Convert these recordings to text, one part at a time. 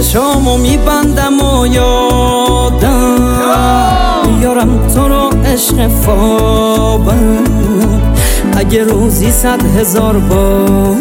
چشامو میبندم و یادم میارم تو رو عشق خوابم، اگه روزی 100,000 بار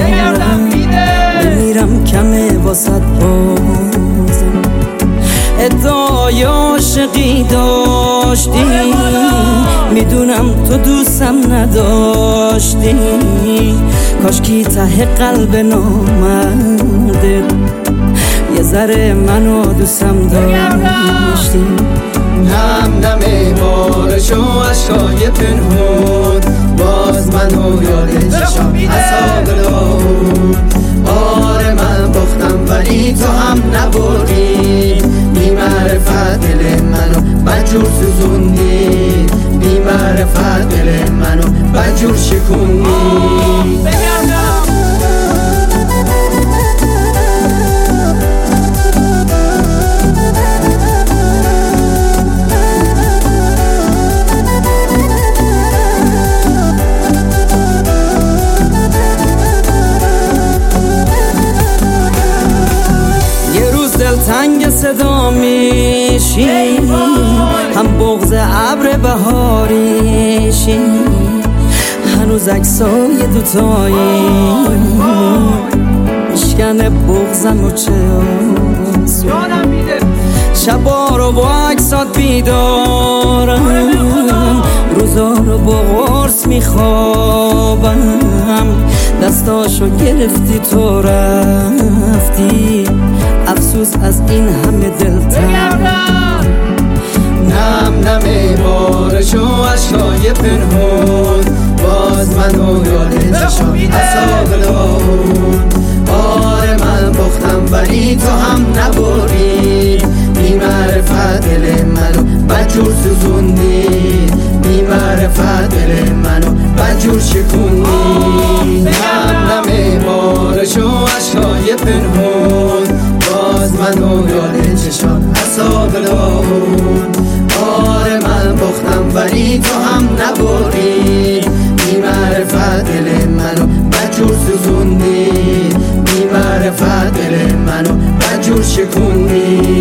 بمیرم کمه واسه بازم. ادعای عاشقی داشتی، میدونم تو دوستم نداشتی، کاشکی ته قلب نامرده یه ذره منو دوستم داشتی. نم نم بارش و عشقای پنهون، باز منو یاد چشام اصابلون. آره من باختم ولی تو هم نبردی، بی معرفت دل منو بدجور سوزوندی، بی معرفت دل منو بدجور شکوندی. تنگ صدا میشی، هم بغض ابر بهاریشی، هنوز عکسای دوتایی میشکن بغضم و چه آسون. شبا رو با عکسات بیدارم، روزا رو با قرص میخوابم، دستاشو گرفتی تو رفتی، افسوس از این همه دلتنگ. نم نم بارش و عشقای پنهون، باز منو یاد چشام اصابلون. آره من باختم ولی تو هم نبردی، بی معرفت دل منو بدجور سوزوندی، بی معرفت دل منو بدجور شکوندی. نم نم بارش و عشقای پنهون، باز منو یاد چشام اصابلون. آره من باختم ولی تو هم نبردی، بی معرفت دل منو بدجور سوزوندی، بی معرفت دل منو بدجور شکوندی.